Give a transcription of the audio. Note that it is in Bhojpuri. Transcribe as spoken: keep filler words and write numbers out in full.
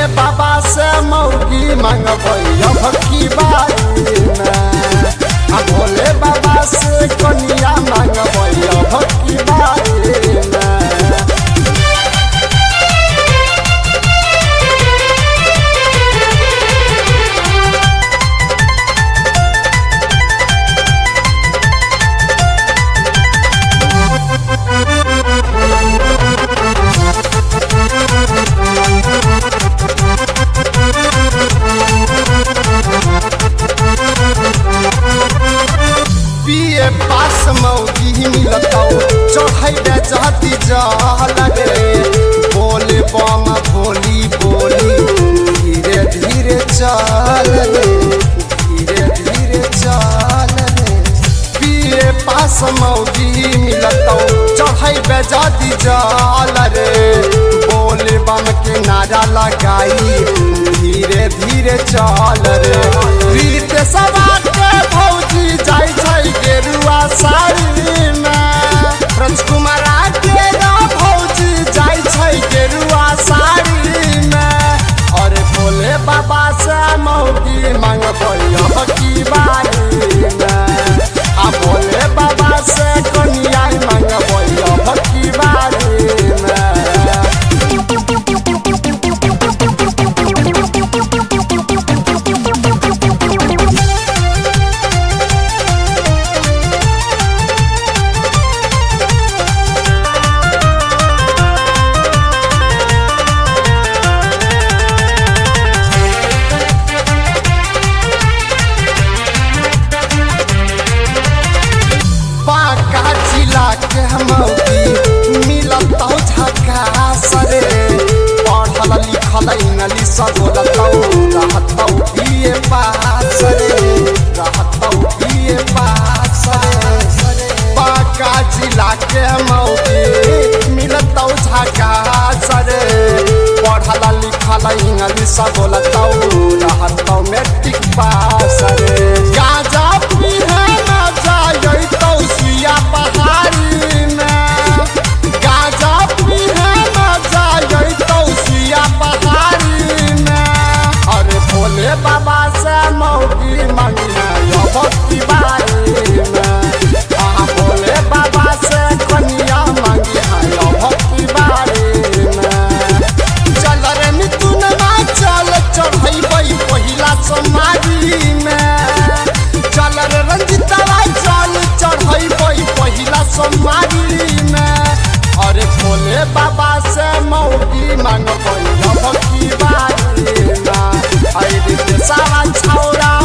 भोले बाबा से मौगी मंगबैया भक्की बारी में आ भोले बाबा से कनिया मंगबैया भक्की बारी में। पिए पास मौगी मिलतौ चढ़ैबे जहती जल रे बोले बम भोली बोली धीरे धीरे चल रे धीरे धीरे चल रे। पिए पास मौगी मिलतौ चढ़ैबे जहती जल रे बोले बम के नारा लगाई धीरे धीरे चल रे। रीत सवार के भौजी जाय छै गेरुआ साड़ी में राजकुमार के भौजी जाय छै गेरुआ साड़ी में। और भोले बाबा से मौगी मंगबैया भक्की बारी में आ भोले बाबा से कनिया मंगबैया भक्की बारी में। मौगी मिलतौ झकास रे पढ़ल लिखल इंग्लिश बोलतौ रहतौ बीए पास रे रहतौ बीए पास रे। बांका जिला के मौगी मिलतौ झकास रे पढ़ल लिखल इंग्लिश बोलतौ रहतौ मैट्रिक पास रे। गाजा पीहे न जायतौ सुइया पहाड़ी भोले बाबा से मौगी मंगना भक्ति बारी में आ भोले बाबा से कनिया मंगिया भक्ति बारी में। चल रे मिथुन चल चढ़ैबै पहिला सोमवारी में चल रे रंजितवा चल चढ़ैबै पहिला सोमवारी में। अरे भोले बाबा से मौगी मंगबै भक्ति बारी में। सारा छौरा